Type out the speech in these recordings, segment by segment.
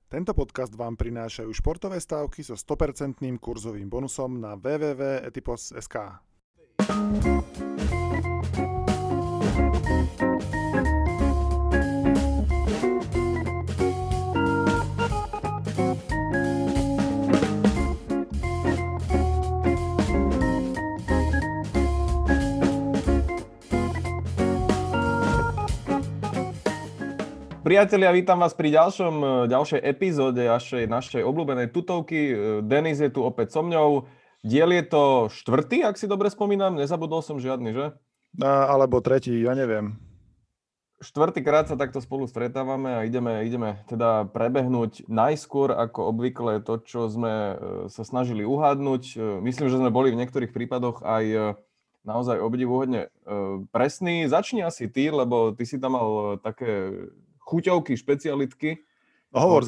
Tento podcast vám prinášajú športové stávky so 100% kurzovým bonusom na www.etipos.sk. Priatelia, vítam vás pri ďalšej epizóde našej obľúbenej tutovky. Denis je tu opäť so mňou. Diel je to 4., ak si dobre spomínam. Nezabudol som žiadny, že? Alebo 3., ja neviem. 4. krát sa takto spolu stretávame a ideme teda prebehnúť najskôr ako obvykle to, čo sme sa snažili uhádnuť. Myslím, že sme boli v niektorých prípadoch aj naozaj obdivuhodne presní. Začni asi ty, lebo ty si tam mal také chuťovky, špecialitky. Hovor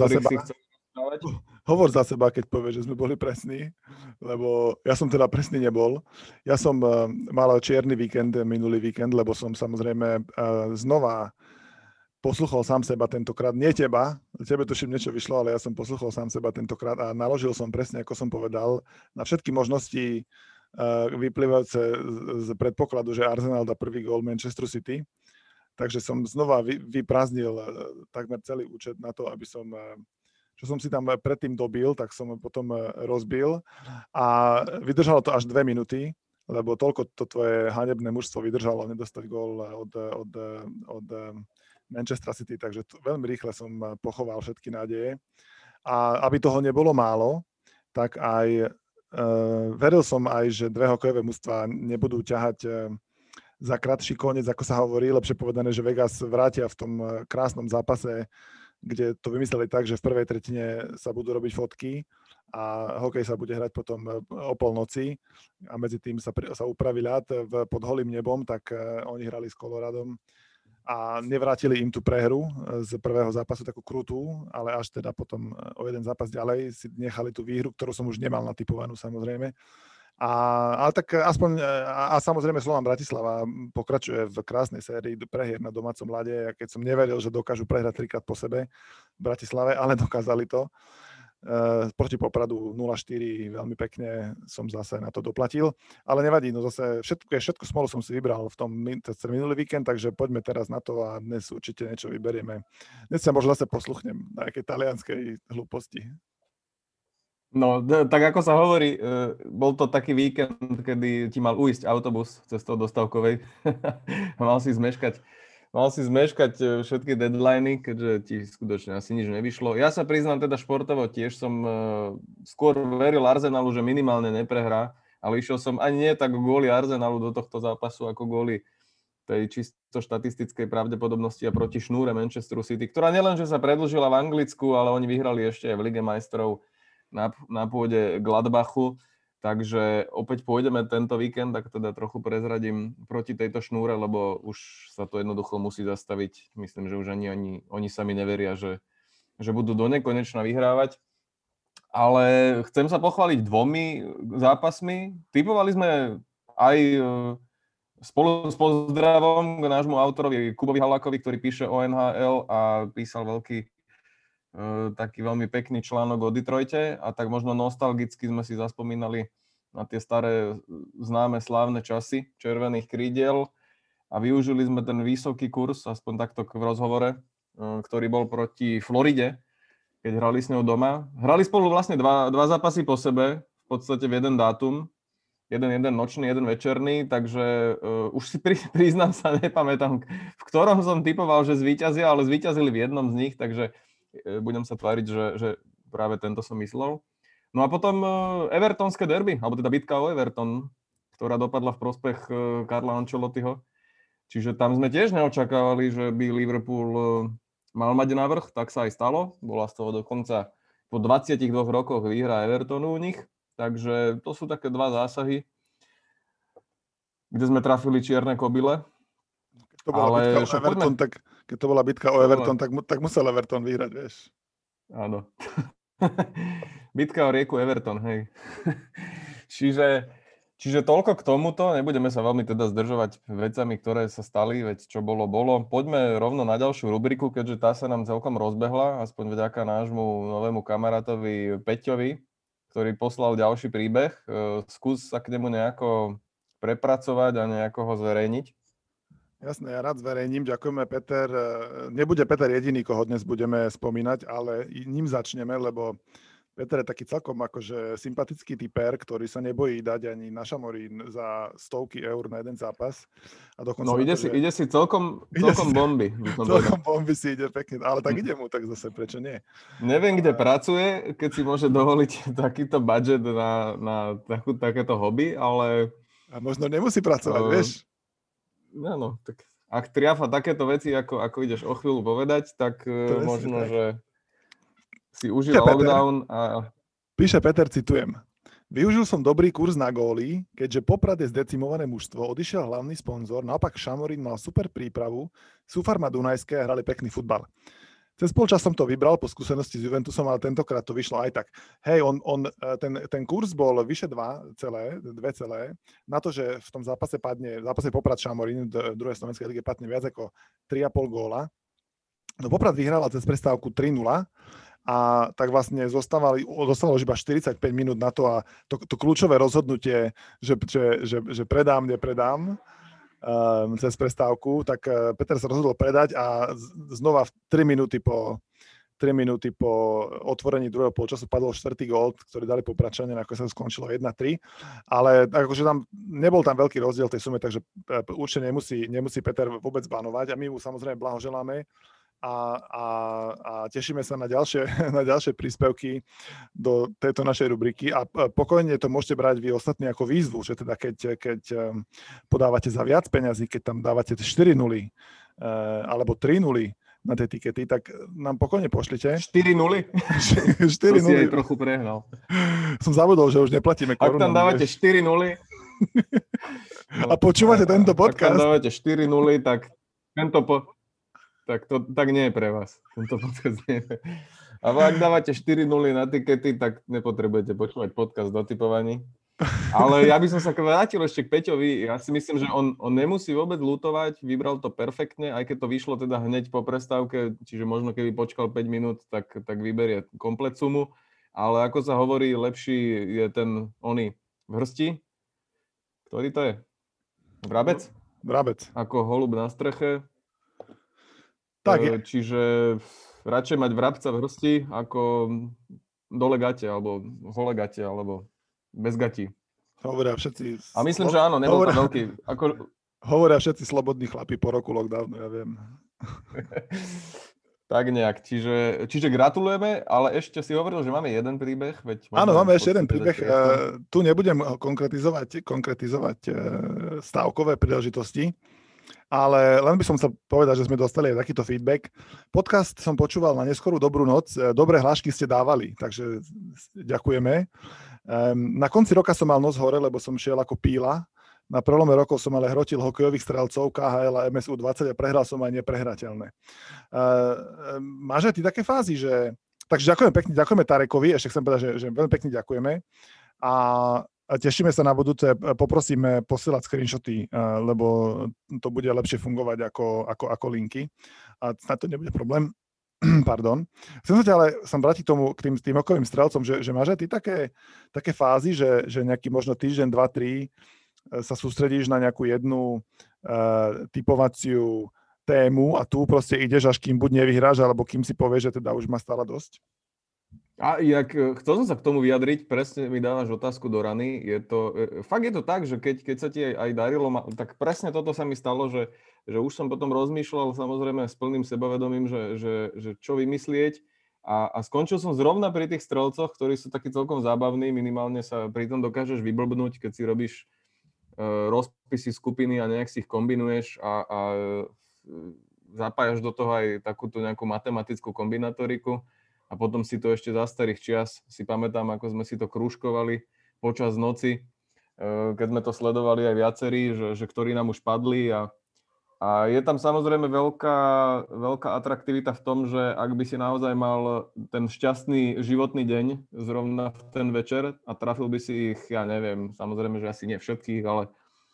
za seba, keď povieš, že sme boli presní, lebo ja som teda presný nebol. Ja som mal čierny víkend, minulý víkend, lebo som samozrejme znova posluchol sám seba tentokrát. Nie teba, tebe tuším niečo vyšlo, ale ja som posluchol sám seba tentokrát a naložil som presne, ako som povedal, na všetky možnosti vyplývajúce z predpokladu, že Arsenal dá prvý gól Manchesteru City. Takže som znova vyprázdnil takmer celý účet na to, aby som, čo som si tam predtým dobil, tak som potom rozbil. A vydržalo to až 2 minúty, lebo toľko to tvoje hanebné mužstvo vydržalo nedostať gól od Manchester City, takže veľmi rýchle som pochoval všetky nádeje. A aby toho nebolo málo, tak aj veril som aj, že dve hokejové mužstvá nebudú ťahať za krátší koniec, ako sa hovorí, lepšie povedané, že Vegas vrátia v tom krásnom zápase, kde to vymysleli tak, že v prvej tretine sa budú robiť fotky a hokej sa bude hrať potom o polnoci a medzi tým sa upraví ľad pod holým nebom, tak oni hrali s Coloradom a nevrátili im tú prehru z prvého zápasu takú krutú, ale až teda potom o jeden zápas ďalej si nechali tú výhru, ktorú som už nemal natipovanú samozrejme. Ale tak aspoň, a samozrejme Slovan Bratislava pokračuje v krásnej sérii prehier na domácom ľade, keď som neveril, že dokážu prehrať 3-krát po sebe v Bratislave, ale dokázali to. Proti Popradu 0-4 veľmi pekne som zase na to doplatil, ale nevadí, no zase všetko smolu som si vybral v tom minulý víkend, takže poďme teraz na to a dnes určite niečo vyberieme. Dnes sa možno zase posluchnem na nejakej talianskej hlúposti. No, tak ako sa hovorí, bol to taký víkend, kedy ti mal ujsť autobus cestou dostavkovej. Mal si zmeškať všetky deadliny, keďže ti skutočne asi nič nevyšlo. Ja sa priznám teda športovo, tiež som skôr veril Arsenalu, že minimálne neprehrá, ale išiel som ani nie tak kvôli Arsenalu do tohto zápasu, ako kvôli tej čisto štatistickej pravdepodobnosti a proti šnúre Manchesteru City, ktorá nielenže sa predĺžila v Anglicku, ale oni vyhrali ešte aj v Lige majstrov na pôde Gladbachu, takže opäť pôjdeme tento víkend, tak teda trochu prezradím proti tejto šnúre, lebo už sa to jednoducho musí zastaviť. Myslím, že už ani oni sami neveria, že budú do nekonečna vyhrávať. Ale chcem sa pochváliť 2 zápasmi. Tipovali sme aj spolu s pozdravom k nášmu autorovi Kubovi Halákovi, ktorý píše o NHL a písal taký veľmi pekný článok o Detroite a tak možno nostalgicky sme si zaspomínali na tie staré známe slávne časy červených krídiel a využili sme ten vysoký kurz, aspoň takto v rozhovore, ktorý bol proti Floride, keď hrali s ňou doma. Hrali spolu vlastne dva zápasy po sebe, v podstate v jeden dátum, jeden nočný, jeden večerný, takže už si priznám sa, nepamätám, v ktorom som tipoval, že zvíťazia, ale zvíťazili v jednom z nich, takže budem sa tváriť, že práve tento som myslel. No a potom evertonské derby, alebo teda bitka o Everton, ktorá dopadla v prospech Carla Ancelottiho. Čiže tam sme tiež neočakávali, že by Liverpool mal mať navrch, tak sa aj stalo. Bola z toho dokonca po 22 rokoch výhra Evertonu u nich. Takže to sú také 2 zásahy, kde sme trafili čierne kobyle. Keď to bola bitka o Everton, tak musel Everton vyhrať, vieš. Áno. Bitka o rieku Everton, hej. Čiže Čiže toľko k tomuto, nebudeme sa veľmi teda zdržovať vecami, ktoré sa stali, veď čo bolo. Poďme rovno na ďalšiu rubriku, keďže tá sa nám celkom rozbehla, aspoň vďaka nášmu novému kamarátovi Peťovi, ktorý poslal ďalší príbeh. Skús sa k nemu nejako prepracovať a nejako ho zverejniť. Jasné, ja rád zverejním. Ďakujeme, Peter. Nebude Peter jediný, koho dnes budeme spomínať, ale ním začneme, lebo Peter je taký celkom akože sympatický typer, ktorý sa nebojí dať ani na šamorín za stovky eur na jeden zápas. A dokonca no ide si celkom bomby. Celkom bomby si ide pekne, ale tak ide mu, tak zase prečo nie? Neviem, kde pracuje, keď si môže dovoliť takýto budget na takéto hobby, ale... A možno nemusí pracovať, vieš? No, tak ak triafa takéto veci, ako ideš o chvíľu povedať, tak možno, že si užíva lockdown a... Píše Peter, citujem. Využil som dobrý kurz na góly, keďže Poprad je zdecimované mužstvo, odišiel hlavný sponzor, naopak Šamorín mal super prípravu, Sufarma Dunajské a hrali pekný futbal. Cez polčas som to vybral po skúsenosti s Juventusom, ale tentokrát to vyšlo aj tak. Hej, ten kurz bol vyše 2 celé, na to, že v tom zápase Poprad Šamorín v druhej slovenskej lige padne viac ako 3,5 góla. No Poprad vyhrala cez prestávku 3-0, a tak vlastne zostávalo už iba 45 minút na to a to kľúčové rozhodnutie, že predám, nepredám cez prestávku, tak Peter sa rozhodol predať a znova 3 minúty po otvorení druhého polčasu padol 4. gól, ktorý dali Popradčania, ako sa skončilo 1-3, ale akože nebol tam veľký rozdiel v tej sume, takže určite nemusí Peter vôbec banovať a my mu samozrejme blahoželáme. A tešíme sa na ďalšie príspevky do tejto našej rubriky a pokojne to môžete brať vy ostatní ako výzvu, že teda keď podávate za viac peňazí, keď tam dávate 4-0 alebo 3-0 na tie tikety, tak nám pokojne pošlite. 4-0? 4-0. To si aj trochu prehnal. Som zabudol, že už neplatíme korunou. Ak tam dávate 4-0 a počúvate tento podcast. Ak tam dávate 4-0, tak tak nie je pre vás. Tento podcast nie je. Ale ak dávate 4-0 na tikety, tak nepotrebujete počúvať podcast o tipovaní. Ale ja by som sa vrátil ešte k Peťovi. Ja si myslím, že on nemusí vôbec ľutovať, vybral to perfektne, aj keď to vyšlo teda hneď po prestávke, čiže možno keby počkal 5 minút, tak vyberie komplet sumu. Ale ako sa hovorí, lepší je ten v hrsti. Ktorý to je? Vrabec? Vrabec. Ako holub na streche. Tak čiže radšej mať vrabca v hrsti ako dole gate, alebo hole gate, alebo bez gatí. Hovoria všetci... A myslím, že áno, nebol to veľký... Hovoria všetci slobodní chlapi po roku lockdownu, ja viem. Tak nejak. Čiže gratulujeme, ale ešte si hovoril, že máme jeden príbeh. Áno, máme ešte jeden príbeh. Tu nebudem konkretizovať stávkové príležitosti, ale len by som chcel povedať, že sme dostali aj takýto feedback. Podcast som počúval na neskorú dobrú noc. Dobré hlášky ste dávali, takže ďakujeme. Na konci roka som mal nos hore, lebo som šiel ako píla. Na prelome rokov som ale hrotil hokejových strelcov KHL a MSU 20 a prehral som aj neprehrateľné. Máš aj ty také fázy, že... Takže ďakujeme pekne, ďakujeme Tarekovi, ešte chcem povedať, že veľmi pekne ďakujeme. A tešíme sa na budúce, poprosíme posielať screenshoty, lebo to bude lepšie fungovať ako linky. A snad to nebude problém. Pardon. Chcem sa ťa ale vrátiť k tým hokejovým strelcom, že máš aj ty také fázy, že nejaký možno týždeň, 2, 3 sa sústredíš na nejakú jednu typovaciu tému a tu proste ideš, až kým buď nevyhráš, alebo kým si povieš, že teda už má stále dosť? A chcel som sa k tomu vyjadriť, presne mi dávaš otázku do rany. Fakt je to tak, že keď sa ti aj darilo, tak presne toto sa mi stalo, že už som potom rozmýšľal samozrejme s plným sebavedomím, že čo vymyslieť a skončil som zrovna pri tých strelcoch, ktorí sú takí celkom zábavní, minimálne sa pri tom dokážeš vyblbnúť, keď si robíš rozpisy skupiny a nejak si ich kombinuješ a zapájaš do toho aj takúto nejakú matematickú kombinatoriku. A potom si to ešte za starých čias si pamätám, ako sme si to krúžkovali počas noci, keď sme to sledovali aj viacerí, že ktorí nám už padli a A je tam samozrejme veľká atraktivita v tom, že ak by si naozaj mal ten šťastný životný deň zrovna v ten večer a trafil by si ich, ja neviem, samozrejme, že asi nie všetkých, ale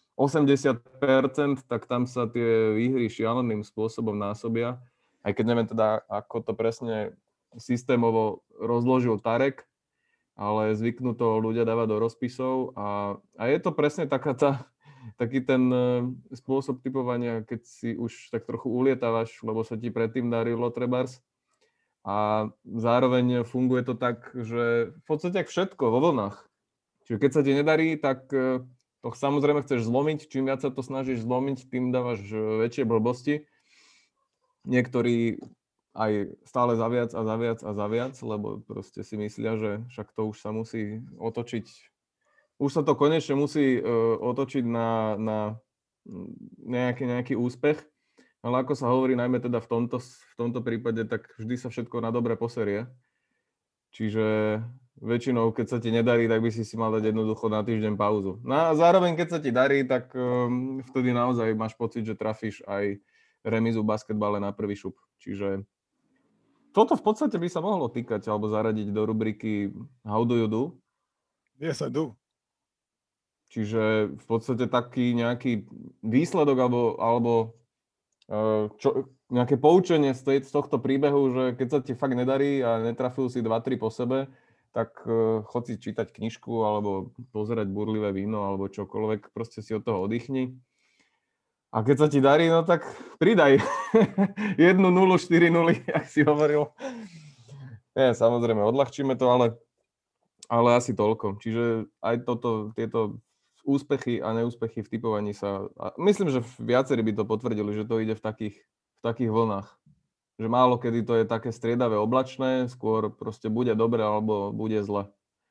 80%, tak tam sa tie výhry šialeným spôsobom násobia. Aj keď neviem teda, ako to presne systémovo rozložil Tarek, ale zvyknú to ľudia dávať do rozpisov a je to presne taký ten spôsob typovania, keď si už tak trochu ulietávaš, lebo sa ti predtým darilo trebárs. A zároveň funguje to tak, že v podstate jak všetko vo vlnách. Čiže keď sa ti nedarí, tak to samozrejme chceš zlomiť. Čím viac sa to snažíš zlomiť, tým dávaš väčšie blbosti. Niektorí aj stále za viac, lebo proste si myslia, že však to už sa musí otočiť. Už sa to konečne musí otočiť na nejaký úspech, ale ako sa hovorí, najmä teda v tomto prípade, tak vždy sa všetko na dobre poserie. Čiže väčšinou, keď sa ti nedarí, tak by si mal dať jednoducho na týždeň pauzu. No a zároveň, keď sa ti darí, tak vtedy naozaj máš pocit, že trafíš aj remízu v basketbale na prvý šup. Čiže toto v podstate by sa mohlo týkať alebo zaradiť do rubriky How do you do? Yes, I do. Čiže v podstate taký nejaký výsledok alebo nejaké poučenie z tohto príbehu, že keď sa ti fakt nedarí a netrafil si 2-3 po sebe, tak chod si čítať knižku alebo pozerať burlivé víno alebo čokoľvek, proste si od toho oddychni. A keď sa ti darí, no tak pridaj 1-0, 4-0, jak si hovoril. Nie, samozrejme, odľahčíme to, ale asi toľko. Čiže aj tieto úspechy a neúspechy v tipovaní sa... Myslím, že viacerí by to potvrdili, že to ide v takých vlnách. Že málo kedy to je také striedavé oblačné, skôr proste bude dobre alebo bude zle.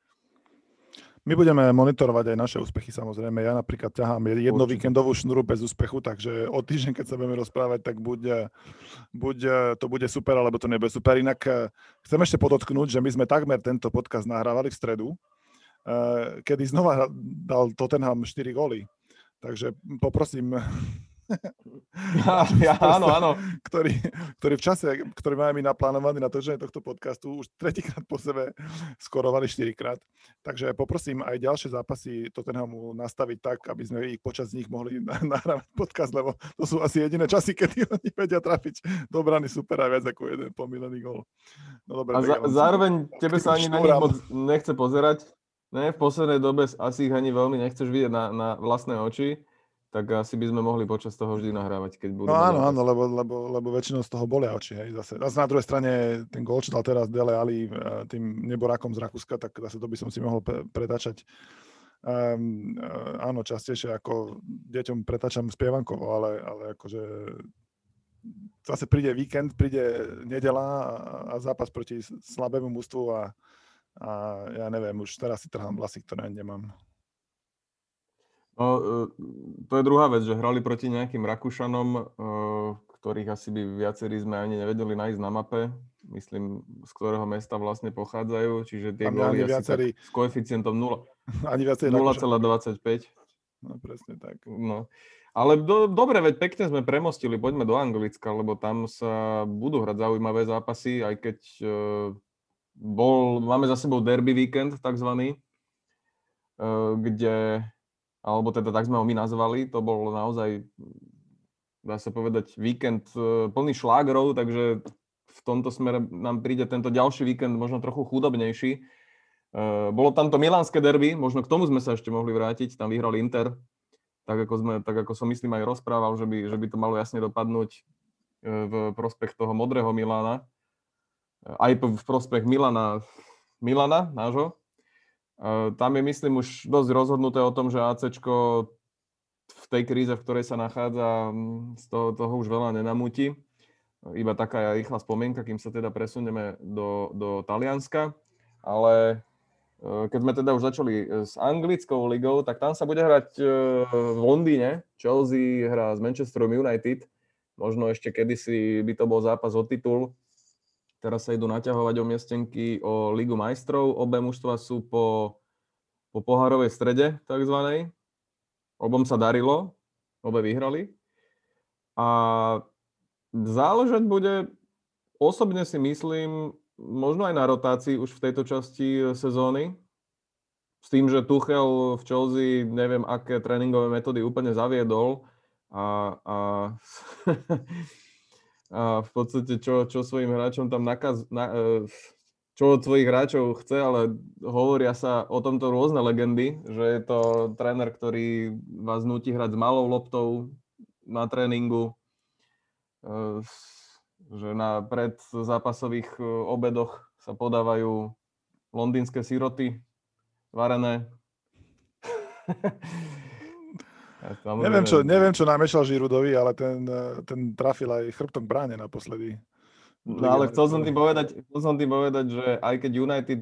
My budeme monitorovať aj naše úspechy, samozrejme. Ja napríklad ťahám jednu víkendovú šnuru bez úspechu, takže o týždeň, keď sa budeme rozprávať, tak buď to bude super, alebo to nebude super. Inak chcem ešte podotknúť, že my sme takmer tento podcast nahrávali v stredu, kedy znova dal Tottenham 4 góly. Takže poprosím... Áno. Ktorý v čase, ktorý máme naplánovaný na točenie tohto podcastu, už tretíkrát po sebe skorovali 4-krát. Takže poprosím aj ďalšie zápasy Tottenhamu nastaviť tak, aby sme ich počas nich mohli nahrávať podcast, lebo to sú asi jediné časy, kedy oni vedia trafiť do brany super a viac ako jeden pomílený gól. No, dobre, a zároveň tebe sa ani na nich moc nechce pozerať. Ne, v poslednej dobe asi ich ani veľmi nechceš vidieť na vlastné oči. Tak asi by sme mohli počas toho vždy nahrávať, keď budú... No áno, lebo väčšinou z toho bolia oči, hej, zase. A na druhej strane ten gól, čo dal teraz Dele Alli tým neborákom z Rakúska, tak zase to by som si mohol pretáčať áno, častejšie ako deťom pretáčam spievankovo, ale akože zase príde víkend, príde nedeľa a zápas proti slabému mužstvu a ja neviem, už teraz si trhám vlasy, ktoré nemám. No, to je druhá vec, že hrali proti nejakým Rakúšanom, ktorých asi by viacerí sme ani nevedeli nájsť na mape. Myslím, z ktorého mesta vlastne pochádzajú, čiže tie góly asi viacerí... tak s koeficientom 0,25. No, presne tak. No. Ale dobre, veď pekne sme premostili, poďme do Anglicka, lebo tam sa budú hrať zaujímavé zápasy, aj keď máme za sebou derby víkend, takzvaný, kde... alebo teda tak sme ho my nazvali, to bol naozaj, dá sa povedať, víkend plný šlágrov, takže v tomto smere nám príde tento ďalší víkend možno trochu chudobnejší. Bolo tam to milánske derby, možno k tomu sme sa ešte mohli vrátiť, tam vyhral Inter, tak ako som myslím aj rozprával, že by to malo jasne dopadnúť v prospech toho modrého Milána, aj v prospech Milana, nášho. Tam je, myslím, už dosť rozhodnuté o tom, že ACčko v tej kríze, v ktorej sa nachádza, z toho už veľa nenamúti. Iba taká rýchla spomienka, kým sa teda presunieme do Talianska. Ale keď sme teda už začali s anglickou ligou, tak tam sa bude hrať v Londýne. Chelsea hrá s Manchesterom United. Možno ešte kedysi by to bol zápas o titul. Teraz sa idú naťahovať o miestenky o Ligu majstrov. Obe mužstva sú po pohárovej strede, takzvanej. Obom sa darilo, obe vyhrali. A záležať bude, osobne si myslím, možno aj na rotácii už v tejto časti sezóny. S tým, že Tuchel v Chelsea neviem, aké tréningové metódy úplne zaviedol a a v podstate čo svojim hráčom tam čo od svojich hráčov chce, ale hovoria sa o tomto rôzne legendy, že je to tréner, ktorý vás núti hrať s malou loptou na tréningu, že na predzápasových obedoch sa podávajú londýnske siroty varené. Neviem, čo namiešal Žirudovi, ale ten trafil aj chrbtom k bráne naposledy. No ale chcel som tým povedať, že aj keď United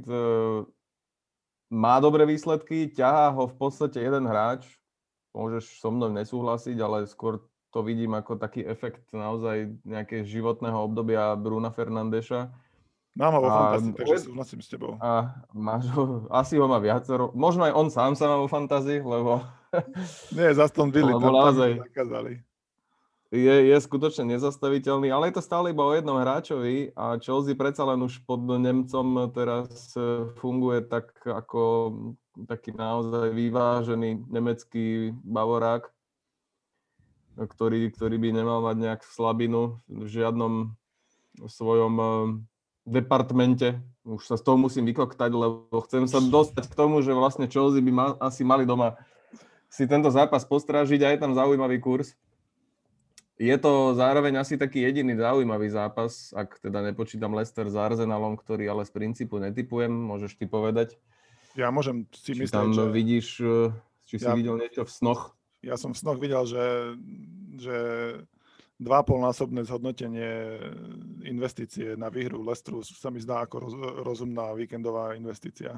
má dobré výsledky, ťahá ho v podstate jeden hráč. Môžeš so mnou nesúhlasiť, ale skôr to vidím ako taký efekt naozaj nejakého životného obdobia Bruna Fernandeša. Mám ho vo fantázii, takže súhlasím s tebou. Asi ho má viacero. Možno aj on sám sa má vo fantázii, lebo... Nie, za Aston Villa, tam naozaj zakázali. Je skutočne nezastaviteľný, ale je to stále iba o jednom hráčovi a Chelsea predsa len už pod Nemcom teraz funguje tak ako taký naozaj vyvážený nemecký bavorák, ktorý by nemal mať nejak slabinu v žiadnom svojom departmente. Už sa z toho musím vykoktať, lebo chcem sa dostať k tomu, že vlastne Chelsea by asi mali doma si tento zápas postrážiť a je tam zaujímavý kurz. Je to zároveň asi taký jediný zaujímavý zápas, ak teda nepočítam Leicester s Arsenalom, ktorý ale z princípu netipujem, môžeš ty povedať. Ja môžem si myslieť, tam že... vidíš, či si videl niečo v snoch? Ja som v snoch videl, že 2,5-násobné zhodnotenie investície na výhru Leicesteru sa mi zdá ako rozumná víkendová investícia.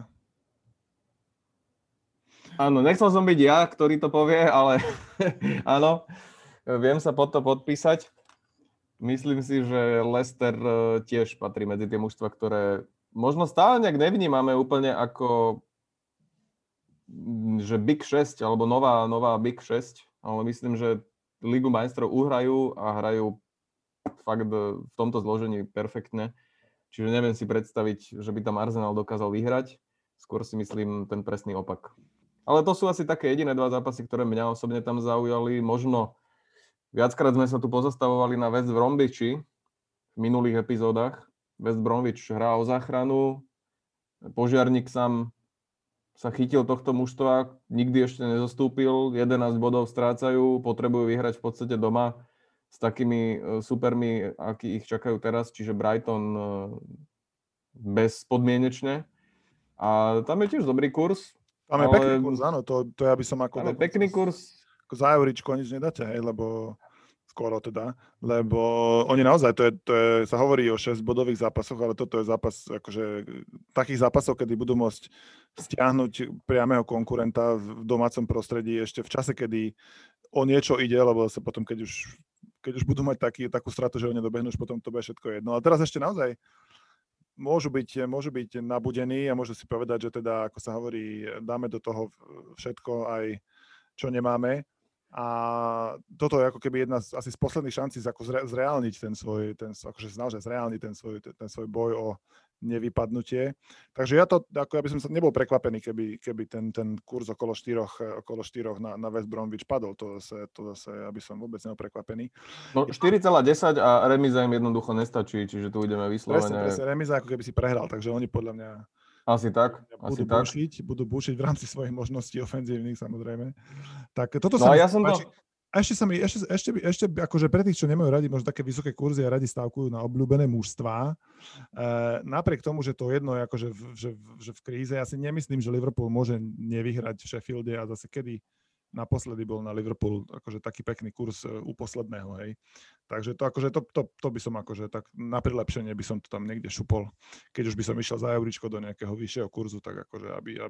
Áno, nechcel som byť ja, ktorý to povie, ale áno. Viem sa pod to podpísať. Myslím si, že Leicester tiež patrí medzi tie mužstva, ktoré možno stále nejak nevnímame úplne ako že Big 6 alebo nová Big 6, ale myslím, že Ligu majstrov uhrajú a hrajú fakt v tomto zložení perfektne. Čiže neviem si predstaviť, že by tam Arsenal dokázal vyhrať. Skôr si myslím ten presný opak. Ale to sú asi také jediné dva zápasy, ktoré mňa osobne tam zaujali. Možno viackrát sme sa tu pozastavovali na West Bromwichi v minulých epizódach. West Bromwich hrá o záchranu. Požiarník sám sa chytil tohto mužstva, nikdy ešte nezostúpil, 11 bodov strácajú, potrebujú vyhrať v podstate doma s takými supermi, akí ich čakajú teraz, čiže Brighton bezpodmienečne. A tam je tiež dobrý kurz. Tam je pekný kurz, áno, to ja by som ako... Tam je pekný kurz. Za euričko nič nedáte, hej, lebo skoro teda, lebo oni naozaj, to je, sa hovorí o 6-bodových zápasoch, ale toto je zápas, akože takých zápasov, kedy budú môcť stiahnuť priameho konkurenta v domácom prostredí ešte v čase, kedy o niečo ide, lebo sa potom, keď už budú mať takú stratu, že ho nedobehnú, už potom to bude všetko jedno. Ale teraz ešte naozaj môžu byť nabudení a môžu si povedať, že teda, ako sa hovorí, dáme do toho všetko aj, čo nemáme. A toto je ako keby jedna asi z posledných šancí ako zreálniť akože naozaj zreálniť ten svoj boj o nevypadnutie. Takže ja by som sa nebol prekvapený, keby ten kurz okolo 4 na West Bromwich padol. To zase ja by som vôbec nebol prekvapený. No 4,10 a remíza im jednoducho nestačí, čiže tu ideme vyslovene. Presne, remíza ako keby si prehral, takže oni podľa mňa Asi tak. Budú búšiť v rámci svojich možností ofenzívnych, samozrejme. Tak toto sa mi páči. A ešte akože pre tých, čo nemajú radi možno také vysoké kurzy a radi stávkujú na obľúbené mužstvá, napriek tomu, že to jedno je akože že v kríze, ja si nemyslím, že Liverpool môže nevyhrať v Sheffielde a zase kedy naposledy bol na Liverpool akože taký pekný kurz u posledného, hej. Takže to by som akože tak na prilepšenie by som to tam niekde šupol. Keď už by som išiel za euričko do nejakého vyššieho kurzu, tak akože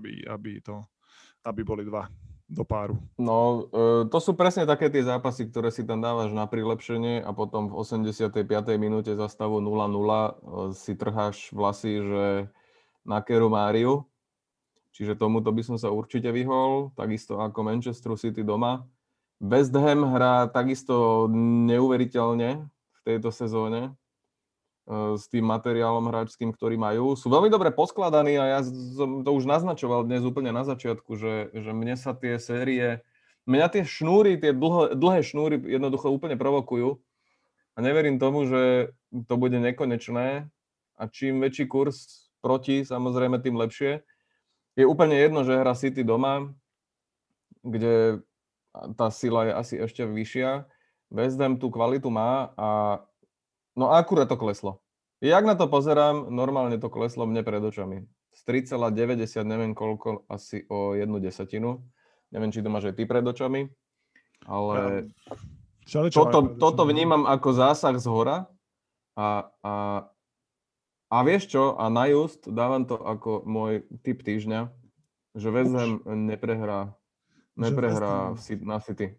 aby boli dva do páru. No, to sú presne také tie zápasy, ktoré si tam dávaš na prilepšenie a potom v 85. minúte za stavu 0-0 si trháš vlasy, že na Keru Máriu. Čiže tomuto by som sa určite vyhol, takisto ako Manchester City doma. West Ham hrá takisto neuveriteľne v tejto sezóne s tým materiálom hráčským, ktorý majú. Sú veľmi dobre poskladaní a ja som to už naznačoval dnes úplne na začiatku, že mne sa tie série, mňa tie šnúry, tie dlhé šnúry jednoducho úplne provokujú a neverím tomu, že to bude nekonečné a čím väčší kurz proti, samozrejme, tým lepšie. Je úplne jedno, že hra City doma, kde tá sila je asi ešte vyššia. West Ham tú kvalitu má a no akurát to kleslo. Jak na to pozerám, normálne to kleslo mne pred očami. Z 3,90 neviem koľko, asi o 1/10. Neviem, či to máš aj ty pred očami, ale toto vnímam ako zásah z hora a vieš čo, a na just dávam to ako môj tip týždňa, že West Ham neprehrá na City.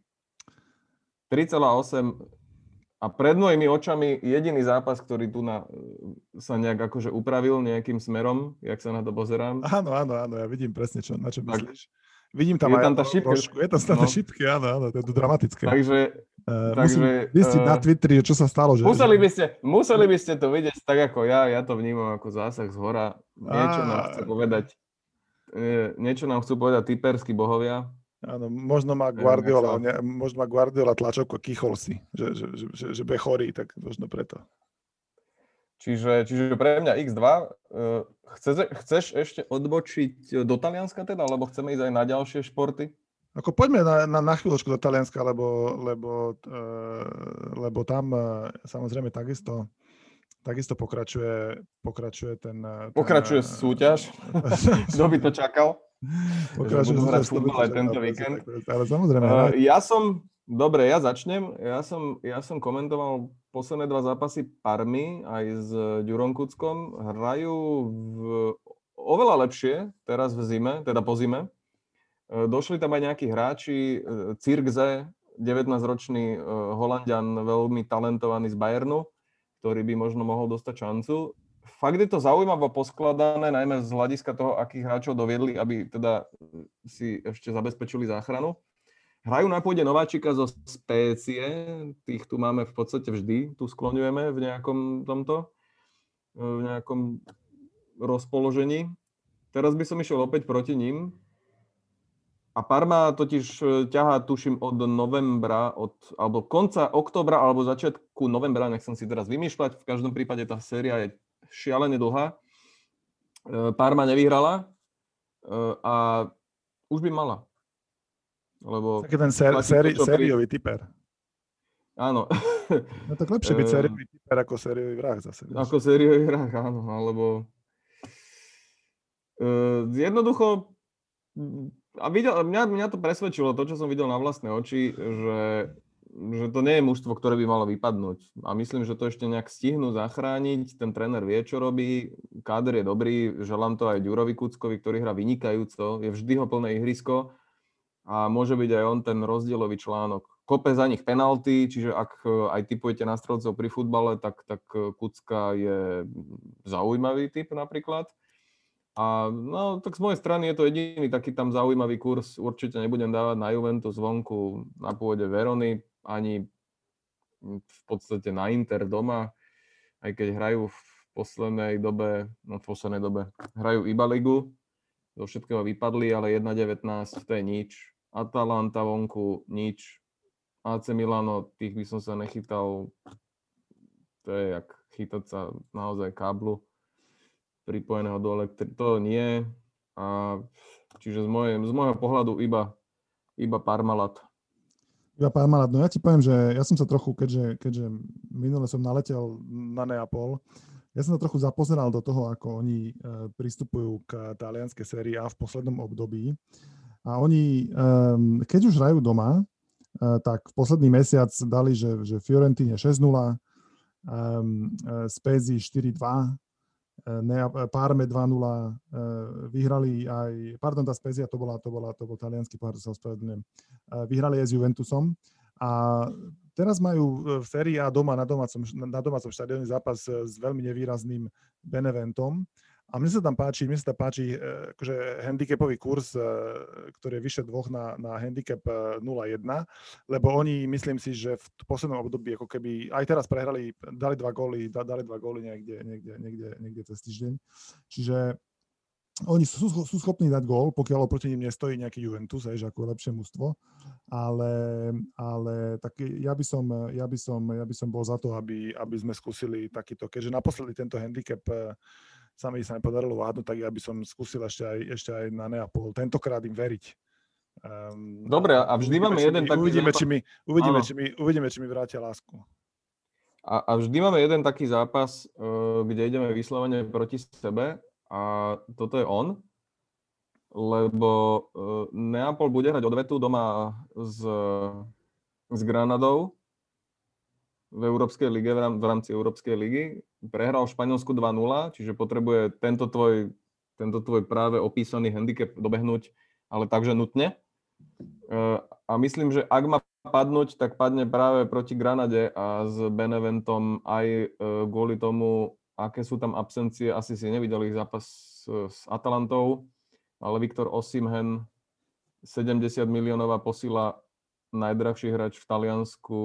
3,8 a pred mojimi očami jediný zápas, ktorý tu sa nejak akože upravil nejakým smerom, jak sa na to pozerám. Áno, ja vidím presne, na čo myslíš. Vidím tam je aj tam tá šipka. Je tam stále šipky, áno, to je dramatické. Takže zistiť na Twitteri, čo sa stalo. Museli by ste to vidieť tak ako ja to vnímam ako zásah z hora. Niečo nám chcú povedať typerskí bohovia. Áno, možno má Guardiola tlačovku, kýchol si, že bude chorý, tak možno preto. Čiže pre mňa X2. Chceš ešte odbočiť do Talianska teda, alebo chceme ísť aj na ďalšie športy? Ako poďme na chvíľočku do Talianska, lebo tam samozrejme takisto pokračuje ten... Pokračuje súťaž. Kto by to čakal? Pokračuje súťaž futbal aj tento víkend. Ale samozrejme. Ja začnem. Ja som komentoval posledné 2 zápasy Parmy aj s Ďurom Kuckom. Hrajú oveľa lepšie teraz v zime, teda po zime. Došli tam aj nejakí hráči. Cirkze, 19-ročný Holanďan, veľmi talentovaný z Bayernu, ktorý by možno mohol dostať šancu. Fakt je to zaujímavé poskladané, najmä z hľadiska toho, akých hráčov doviedli, aby teda si ešte zabezpečili záchranu. Hrajú na pôde nováčika zo Spécie, tých tu máme v podstate vždy, tu skloňujeme v nejakom rozpoložení. Teraz by som išiel opäť proti ním. A Parma totiž ťahá, tuším, od novembra, alebo konca októbra, alebo začiatku novembra, nechcem si teraz vymýšľať, v každom prípade tá séria je šialene dlhá. Parma nevyhrala a už by mala. Lebo taký ten sériový typer. Áno. No tak lepšie byť sériový typer ako sériový vrah zase. Ako sériový vrah, áno. Alebo jednoducho mňa to presvedčilo, to, čo som videl na vlastné oči, že to nie je mužstvo, ktoré by malo vypadnúť. A myslím, že to ešte nejak stihnú zachrániť. Ten tréner vie, čo robí. Káder je dobrý. Želám to aj Ďurovi Kuckovi, ktorý hrá vynikajúco. Je vždy ho plné ihrisko. A môže byť aj on ten rozdielový článok. Kope za nich penalty, čiže ak aj tipujete na strelcov pri futbale, tak Kucka je zaujímavý typ napríklad. A no, tak z mojej strany je to jediný taký tam zaujímavý kurz. Určite nebudem dávať na Juventus zvonku na pôde Verony, ani v podstate na Inter doma, aj keď hrajú v poslednej dobe, hrajú iba ligu, zo všetkého vypadli, ale 1,19 to je nič. Atalanta vonku nič. AC Milano, tých by som sa nechytal, to je jak chytať sa naozaj káblu pripojeného do to nie. A čiže z môjho pohľadu iba Parmalat. Iba Parmalat. No ja ti poviem, že ja som sa trochu, keďže minule som naletel na Neapol, ja som sa trochu zapozeral do toho, ako oni pristupujú k talianskej sérii A v poslednom období. A oni, keď už hrajú doma, tak v posledný mesiac dali, že Fiorentine 6-0, Spezia 4-2, Parme 2-0, vyhrali aj, tá Spezia, to bol taliansky pohár, sa ospravedlňujem, vyhrali aj s Juventusom a teraz majú v sérii A doma na domácom štadióne zápas s veľmi nevýrazným Beneventom A mne sa tam páči akože handicapový kurz, ktorý je vyše 2 na handicap 0,1, lebo oni, myslím si, že v poslednom období, ako keby, aj teraz prehrali, dali 2 góly niekde cez týždeň. Čiže oni sú schopní dať gól, pokiaľ oproti ním nestojí nejaký Juventus, že ako lepšie mužstvo, ale tak ja by som bol za to, aby sme skúsili takýto, keďže naposledy tento handicap sa mi podarilo vládnuť, tak ja by som skúsil ešte aj na Neapol. Tentokrát im veriť. Dobre, a vždy máme jeden taký... Uvidíme, či mi vrátia lásku. A vždy máme jeden taký zápas, kde ideme vyslovene proti sebe a toto je on, lebo Neapol bude hrať odvetu doma s Granadou v Európskej lige, v rámci Európskej ligy. Prehral v Španielsku 2-0, čiže potrebuje tento tvoj práve opísaný handicap dobehnúť, ale takže nutne. A myslím, že ak má padnúť, tak padne práve proti Granade a s Beneventom aj kvôli tomu, aké sú tam absencie. Asi si nevideli zápas s Atalantou, ale Viktor Osimhen, 70 miliónová posila, najdrahší hráč v Taliansku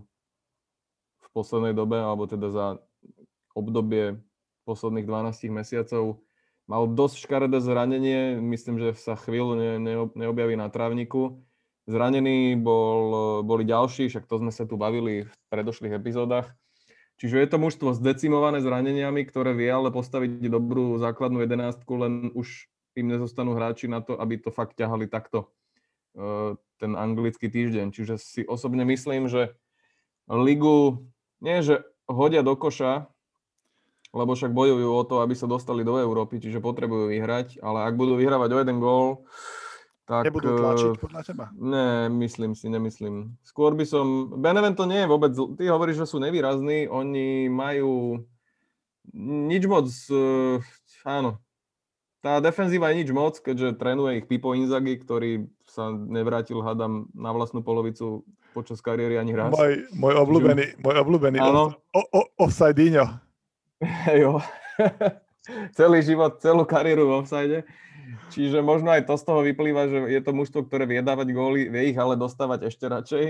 v poslednej dobe, alebo teda za obdobie posledných 12 mesiacov. Mal dosť škaredé zranenie, myslím, že sa chvíľu neobjaví na trávniku. Zranený boli ďalší, však to sme sa tu bavili v predošlých epizódach. Čiže je to mužstvo zdecimované zraneniami, ktoré vie ale postaviť dobrú základnú jedenástku, len už im nezostanú hráči na to, aby to fakt ťahali takto ten anglický týždeň. Čiže si osobne myslím, že ligu nie, že hodia do koša, lebo však bojujú o to, aby sa dostali do Európy, čiže potrebujú vyhrať, ale ak budú vyhrávať o jeden gól, tak... Nebudú tlačiť podľa teba? Nemyslím. Skôr by som... Benevento nie je vôbec... Ty hovoríš, že sú nevýrazní, oni majú nič moc... Áno. Tá defenzíva je nič moc, keďže trénuje ich Pippo Inzaghi, ktorý sa nevrátil, hádam, na vlastnú polovicu počas kariéry ani raz. Môj obľúbený offsidinho. Jo. Celý život, celú kariéru v offside. Čiže možno aj to z toho vyplýva, že je to mužstvo, ktoré vie dávať góly, vie ich ale dostávať ešte radšej.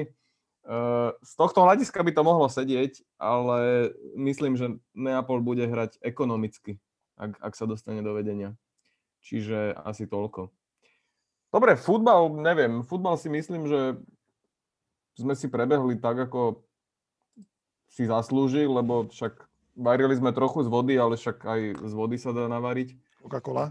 Z tohto hľadiska by to mohlo sedieť, ale myslím, že Neapol bude hrať ekonomicky, ak sa dostane do vedenia. Čiže asi toľko. Dobre, futbal, neviem. Futbal si myslím, že sme si prebehli tak, ako si zaslúži, lebo však varili sme trochu z vody, ale však aj z vody sa dá navariť. Coca-Cola?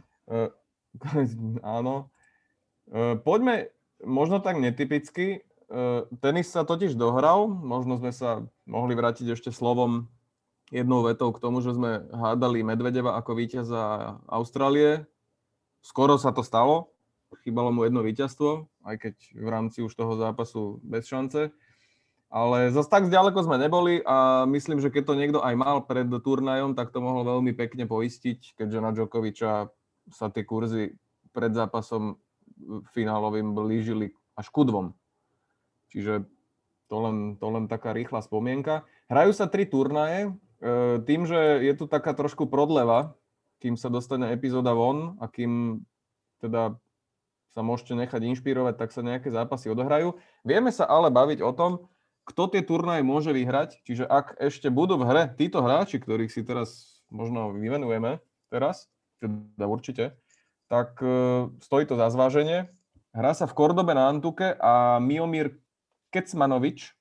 Áno. Poďme možno tak netypicky. Tenis sa totiž dohral. Možno sme sa mohli vrátiť ešte slovom jednou vetou k tomu, že sme hádali Medvedeva ako víťaza Austrálie. Skoro sa to stalo. Chýbalo mu jedno víťazstvo, aj keď v rámci už toho zápasu bez šance. Ale zase tak zďaleko sme neboli a myslím, že keď to niekto aj mal pred turnajom, tak to mohol veľmi pekne poistiť, keďže na Djokoviča sa tie kurzy pred zápasom finálovým blížili až ku 2. Čiže to len taká rýchla spomienka. Hrajú sa 3 turnaje. Tým, že je tu taká trošku prodleva, kým sa dostane epizóda von a kým teda sa môžete nechať inšpirovať, tak sa nejaké zápasy odohrajú. Vieme sa ale baviť o tom, kto tie turnaje môže vyhrať. Čiže ak ešte budú v hre títo hráči, ktorých si teraz možno vymenujeme teraz, teda určite, tak stojí to za zváženie. Hrá sa v Kordobe na Antuke a Miomir Kecmanovič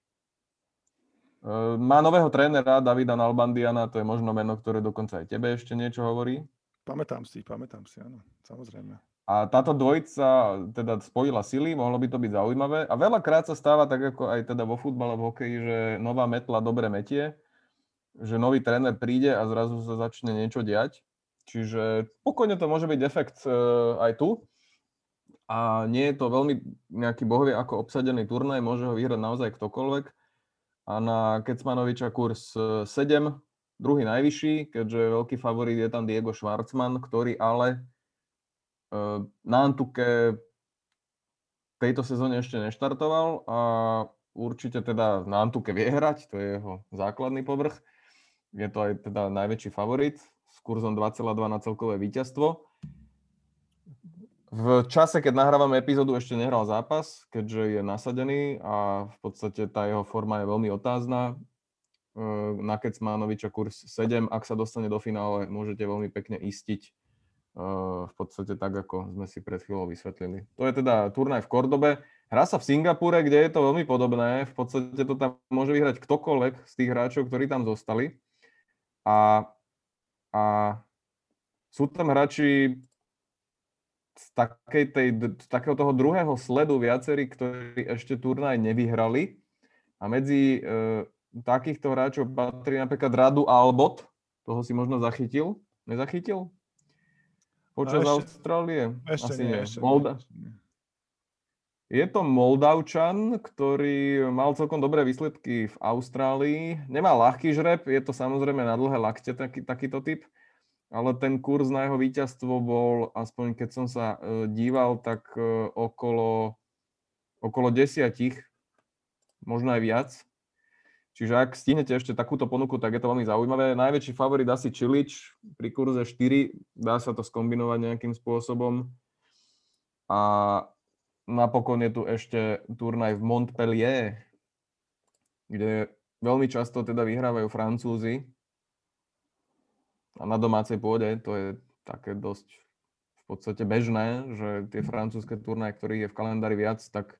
má nového trénera Davida Nalbandiana, to je možno meno, ktoré dokonca aj tebe ešte niečo hovorí. Pamätám si, áno, samozrejme. A táto dvojica teda spojila sily, mohlo by to byť zaujímavé. A veľakrát sa stáva tak, ako aj teda vo futbale, v hokeji, že nová metla dobre metie, že nový tréner príde a zrazu sa začne niečo diať. Čiže pokojne to môže byť efekt aj tu. A nie je to veľmi nejaký bohvie ako obsadený turnaj, môže ho vyhrať naozaj ktokoľvek. A na Kecmanoviča kurz 7, druhý najvyšší, keďže veľký favorit je tam Diego Schwartzman, ktorý ale na Antuke tejto sezóne ešte neštartoval a určite teda na Antuke vie hrať, to je jeho základný povrch. Je to aj teda najväčší favorit. kurzom 2,2 na celkové víťazstvo. V čase, keď nahrávame epizódu, ešte nehral zápas, keďže je nasadený a v podstate tá jeho forma je veľmi otázna. Na Kecmanoviča kurz 7, ak sa dostane do finále, môžete veľmi pekne istiť. V podstate tak, ako sme si pred chvíľou vysvetlili. To je teda turnaj v Kordobe. Hrá sa v Singapúre, kde je to veľmi podobné. V podstate to tam môže vyhrať ktokoľvek z tých hráčov, ktorí tam zostali. A sú tam hráči z takého toho druhého sledu viacerí, ktorí ešte turnaj nevyhrali. A medzi takýchto hráčov patrí napríklad Radu Albot. Toho si možno zachytil? Nezachytil? Počas Austrálie? Ešte Asi nie. nie. Je to Moldavčan, ktorý mal celkom dobré výsledky v Austrálii. Nemá ľahký žreb, je to samozrejme na dlhé lakte takýto typ. Ale ten kurz na jeho víťazstvo bol, aspoň keď som sa díval, tak okolo 10, možno aj viac. Čiže ak stihnete ešte takúto ponuku, tak je to veľmi zaujímavé. Najväčší favorit asi Čilič pri kurze 4. Dá sa to skombinovať nejakým spôsobom. A napokon je tu ešte turnaj v Montpellier, kde veľmi často teda vyhrávajú Francúzi. A na domácej pôde to je také dosť v podstate bežné, že tie francúzske turnaje, ktorých je v kalendári viac, tak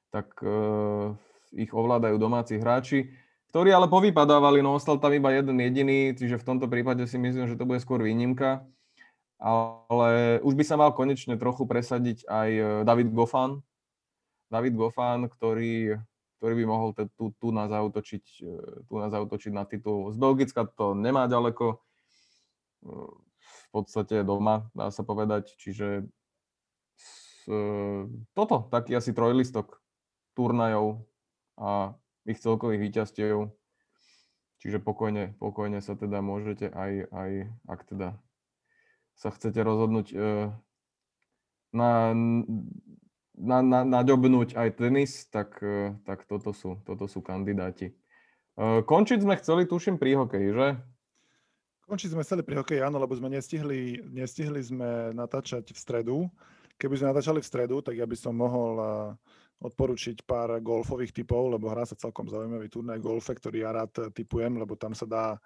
ich ovládajú domáci hráči, ktorí ale povypadávali, no ostal tam iba jeden jediný, čiže v tomto prípade si myslím, že to bude skôr výnimka. Ale už by sa mal konečne trochu presadiť aj David Goffin. David Goffin, ktorý by mohol tu nás zautočiť na titul. Z Belgicka to nemá ďaleko, v podstate doma, dá sa povedať. Čiže toto, taký asi trojlistok turnajov a ich celkových víťazstiev. Čiže pokojne sa teda môžete aj ak teda sa chcete rozhodnúť naďobnúť aj tenis, tak toto sú kandidáti. Končiť sme chceli, tuším, pri hokeji, že? Končiť sme chceli pri hokeji, áno, lebo sme nestihli sme natáčať v stredu. Keby sme natáčali v stredu, tak ja by som mohol odporučiť pár golfových typov, lebo hrá sa celkom zaujímavý turnaj golfe, ktorý ja rád tipujem, lebo tam sa dá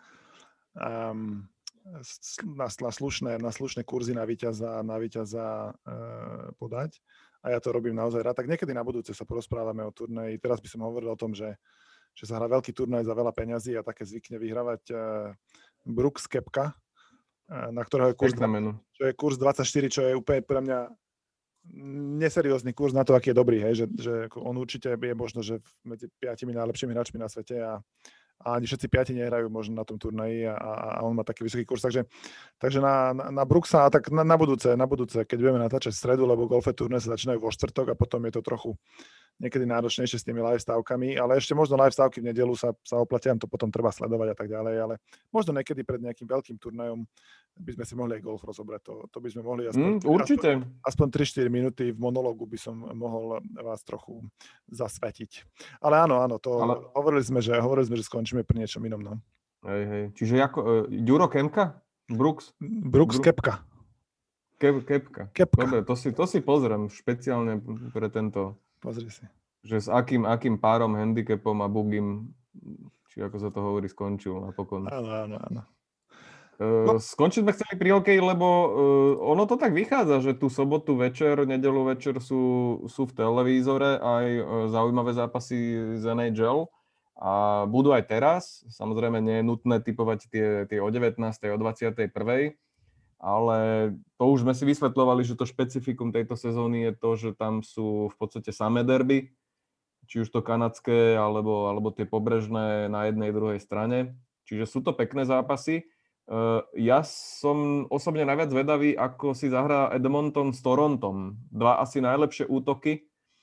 na slušné kurzy na víťaza podať. A ja to robím naozaj rád. Tak niekedy na budúce sa porozprávame o turnaji. Teraz by som hovoril o tom, že sa hrá veľký turnaj za veľa peňazí a také zvykne vyhrávať Brooks Koepka, na ktorého je kurz 24, čo je úplne pre mňa neseriózny kurz na to, aký je dobrý. Hej? Že on určite je možno, že medzi 5 najlepšími hráčmi na svete a ani všetci 5 nehrajú možno na tom turnaji a on má taký vysoký kurz. Takže na Brooksa, tak na budúce, keď budeme natáčať v stredu, lebo golfové turné sa začínajú vo štvrtok a potom je to trochu niekedy náročnejšie s tými live stávkami, ale ešte možno live stávky v nedeľu sa oplatia, to potom treba sledovať a tak ďalej, ale možno niekedy pred nejakým veľkým turnajom by sme si mohli aj golf rozobrať. To by sme mohli určite. Aspoň 3-4 minúty v monológu by som mohol vás trochu zasvetiť. Ale áno, hovorili sme, že skončíme pri niečom inom. No. Hej. Čiže ako Ďuro Kemka? Brooks Koepka. Koepka. Dobre, to si pozriem špeciálne pre tento. Pozri si. Že s akým párom, handicapom a bugim, či ako sa to hovorí, skončil napokon. Áno. Skončiť sme chceli pri hokeji, lebo ono to tak vychádza, že tú sobotu večer, nedeľu večer sú v televízore aj zaujímavé zápasy z NHL a budú aj teraz. Samozrejme nie je nutné tipovať tie o 19. o 21. Ale to už sme si vysvetľovali, že to špecifikum tejto sezóny je to, že tam sú v podstate samé derby, či už to kanadské, alebo tie pobrežné na jednej druhej strane. Čiže sú to pekné zápasy. Ja som osobne najviac zvedavý, ako si zahrá Edmonton s Torontom. Dva asi najlepšie útoky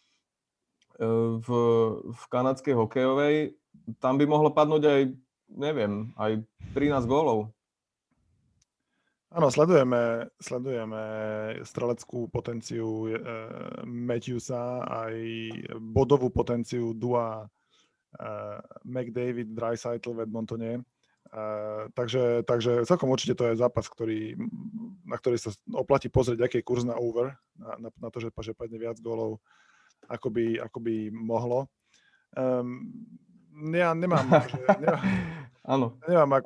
v kanadskej hokejovej. Tam by mohlo padnúť aj 13 gólov. Áno, sledujeme streleckú potenciu Matthewsa, aj bodovú potenciu dua McDavid, Draisaitl v Edmontone. Takže celkom určite to je zápas, na ktorý sa oplatí pozrieť, aký je kurz na over, na to, že padne viac gólov, ako by mohlo. Ja nemám, Áno,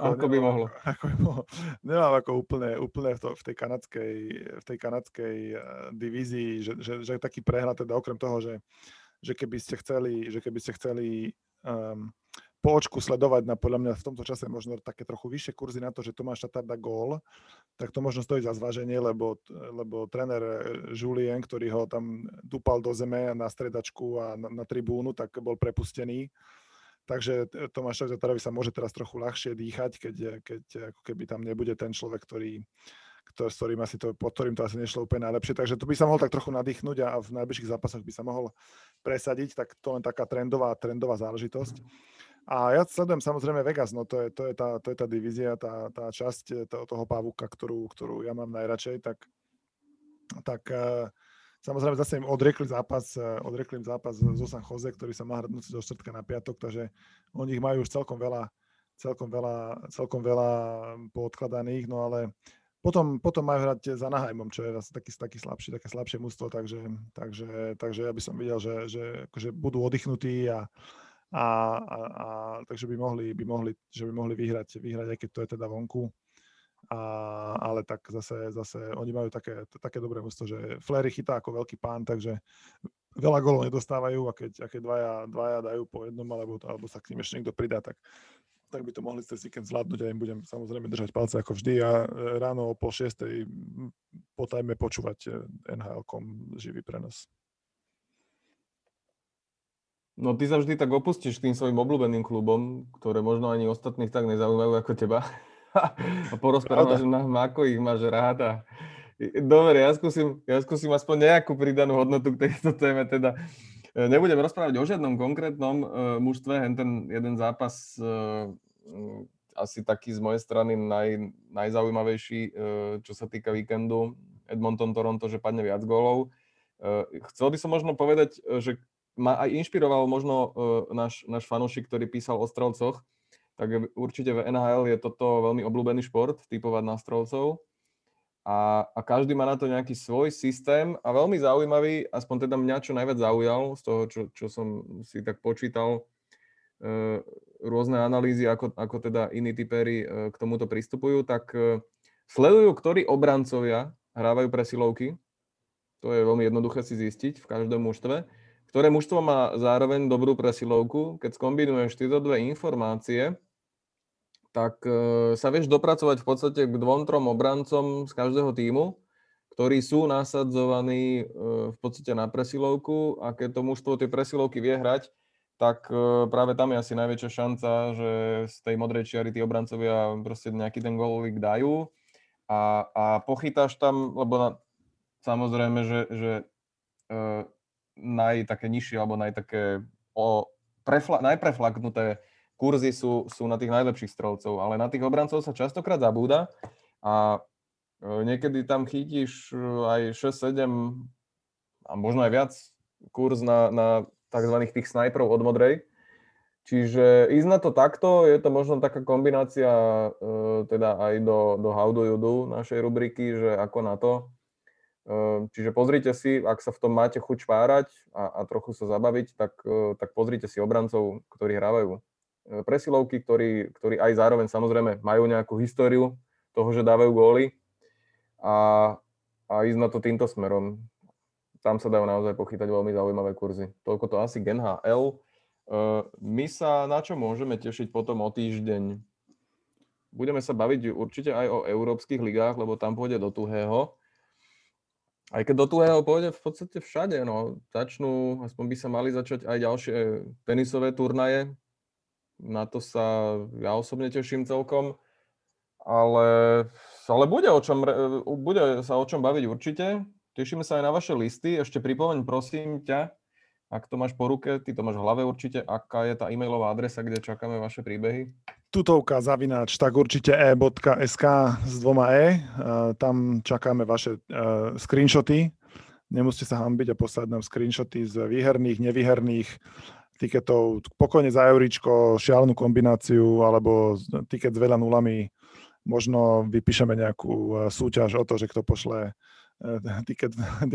nemám ako úplne v tej kanadskej divízii, že taký prehľad, teda okrem toho, že keby ste chceli po očku sledovať podľa mňa v tomto čase možno také trochu vyššie kurzy na to, že Tomáš Tatar dá gól, tak to možno stojí za zváženie, lebo tréner Julien, ktorý ho tam dupal do zeme na stredačku a na tribúnu, tak bol prepustený. Takže Tomáš Tatarovi sa môže teraz trochu ľahšie dýchať, keď ako keby tam nebude ten človek, pod ktorým to asi nešlo úplne najlepšie. Takže to by sa mohol tak trochu nadýchnúť a v najbližších zápasoch by sa mohol presadiť, tak to len taká trendová záležitosť. A ja sledujem samozrejme Vegas, no to je tá divízia, tá časť toho pavúka, ktorú ja mám najradšej, tak samozrejme zase im odriekli zápas zo San Jose, ktorý sa má hrať zo štvrtka na piatok, takže oni ich majú už celkom veľa poodkladaných, no ale potom majú hrať za Anaheimom, čo je zase také slabšie mužstvo, takže ja by som videl, že akože budú oddychnutí a takže by mohli vyhrať, aj keď to je teda vonku. Ale tak zase oni majú také dobré mužstvo, že Fleury chytá ako veľký pán, takže veľa gólov nedostávajú a keď dvaja dajú po jednom alebo sa k ním ešte niekto pridá, tak by to mohli cez víkend zvládnuť a im budem samozrejme držať palce ako vždy a ráno o 5:30 po tajme počúvať NHL.com živý prenos. No ty sa vždy tak opustíš tým svojim obľúbeným klubom, ktoré možno ani ostatných tak nezaujímajú ako teba. A porozprávaš nám, ako ich máš rád. Dobre, ja skúsim aspoň nejakú pridanú hodnotu k tejto téme. Teda nebudem rozprávať o žiadnom konkrétnom mužstve. Ten jeden zápas asi taký z mojej strany najzaujímavejší, čo sa týka víkendu. Edmonton-Toronto, že padne viac gólov. Chcel by som možno povedať, že ma aj inšpiroval možno náš fanúšik, ktorý písal o strelcoch, tak určite v NHL je toto veľmi obľúbený šport, typovať na strelcov. A každý má na to nejaký svoj systém a veľmi zaujímavý, aspoň teda mňa čo najviac zaujal z toho, čo som si tak počítal, rôzne analýzy, ako teda iní tipéri k tomuto pristupujú, tak sledujú, ktorí obrancovia hrávajú presilovky. To je veľmi jednoduché si zistiť v každom mužstve. Ktoré mužstvo má zároveň dobrú presilovku. Keď skombinuješ tieto dve informácie, tak sa vieš dopracovať v podstate k 2-3 obrancom z každého tímu, ktorí sú nasadzovaní v podstate na presilovku a keď to mužstvo tie presilovky vie hrať, tak práve tam je asi najväčšia šanca, že z tej modrej čiary tí obrancovia proste nejaký ten gólik dajú a pochytáš tam, lebo samozrejme, že také nižšie alebo najpreflaknuté kurzy sú na tých najlepších strelcov, ale na tých obrancov sa častokrát zabúda a niekedy tam chytíš aj 6-7 a možno aj viac kurz na takzvaných tých snajperov od modrej. Čiže ísť na to takto, je to možno taká kombinácia teda aj do How do you do našej rubriky, že ako na to. Čiže pozrite si, ak sa v tom máte chuť špárať a trochu sa zabaviť, tak pozrite si obrancov, ktorí hrávajú presilovky, ktorí aj zároveň samozrejme majú nejakú históriu toho, že dávajú góly a ísť na to týmto smerom. Tam sa dajú naozaj pochytať veľmi zaujímavé kurzy. Toľko to asi k NHL. My sa na čo môžeme tešiť potom o týždeň? Budeme sa baviť určite aj o európskych ligách, lebo tam pôjde do tuhého. Aj keď do tuhého pôjde v podstate všade, no. Aspoň by sa mali začať aj ďalšie tenisové turnaje. Na to sa ja osobne teším celkom. Ale bude sa o čom baviť určite. Tešíme sa aj na vaše listy. Ešte pripomeň, prosím ťa, ak to máš po ruke, ty to máš v hlave určite, aká je tá e-mailová adresa, kde čakáme vaše príbehy? Tutovka @ tak určite e.sk s 2 e. Tam čakáme vaše screenshoty. Nemusíte sa hanbiť a poslať nám screenshoty z výherných, nevyherných tiketov, pokojne za euríčko, šialenú kombináciu, alebo tiket s veľa nulami, možno vypíšeme nejakú súťaž o to, že kto pošle tiket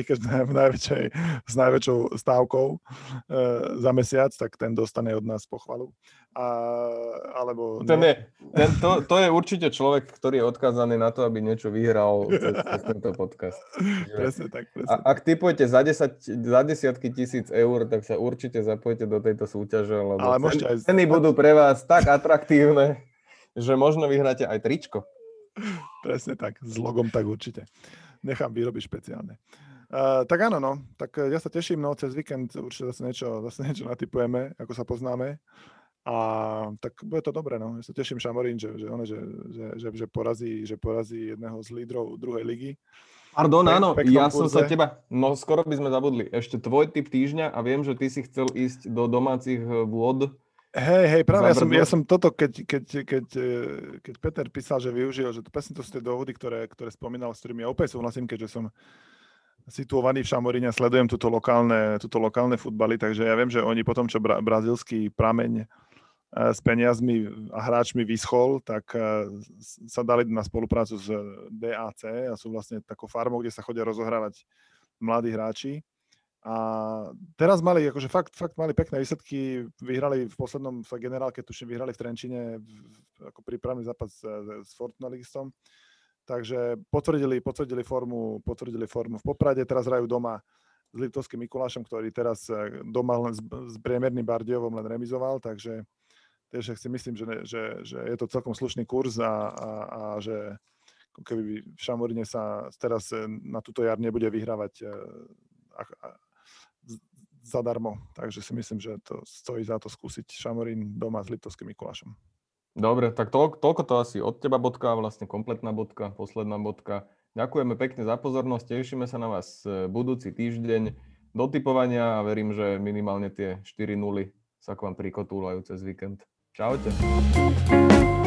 s najväčšou stávkou za mesiac, tak ten dostane od nás pochvalu. Alebo to je určite človek, ktorý je odkázaný na to, aby niečo vyhral cez tento podcast. Presne tak. Ak tipujete za desiatky tisíc eur, tak sa určite zapojte do tejto súťaže, lebo ceny budú pre vás tak atraktívne, že možno vyhráte aj tričko. Presne tak, s logom tak určite. Nechám vyrobiť špeciálne. Tak áno, no. Tak ja sa teším, no, cez víkend určite zase niečo natipujeme, ako sa poznáme. A tak bude to dobré, no. Ja sa teším Šamorín, že porazí jedného z lídrov druhej ligy. Pardon, áno, ja som sa teba, no skoro by sme zabudli. Ešte tvoj tip týždňa a viem, že ty si chcel ísť do domácich vôd. Hej, práve ja som toto, keď Peter písal, že využil, že presne to sú tie dôvody, ktoré spomínal, s ktorými ja opäť súhlasím, keďže som situovaný v Šamoríne a sledujem túto lokálne futbaly, takže ja viem, že oni potom, čo brazílsky prameň s peniazmi a hráčmi vyschol, tak sa dali na spoluprácu s DAC a sú vlastne takou farmou, kde sa chodia rozohrávať mladí hráči. A teraz mali, akože fakt mali pekné výsledky, vyhrali v poslednom generálke, tuším, vyhrali v Trenčine ako prípravný zápas s Fortuna Ligistom. Takže potvrdili formu v Poprade, teraz hrajú doma s Liptovským Mikulášom, ktorý teraz doma len s priemerným Bardejom len remizoval, takže si myslím, že je to celkom slušný kurz a že keby v Šamoríne sa teraz na túto jar nebude vyhrávať zadarmo. Takže si myslím, že to stojí za to skúsiť Šamorín doma s Liptovským Mikulášom. Dobre, tak toľko to asi od teba bodka, vlastne kompletná bodka, posledná bodka. Ďakujeme pekne za pozornosť, tešíme sa na vás budúci týždeň do tipovania a verím, že minimálne tie 4-0 sa k vám prikotúľajú cez víkend. Čaute.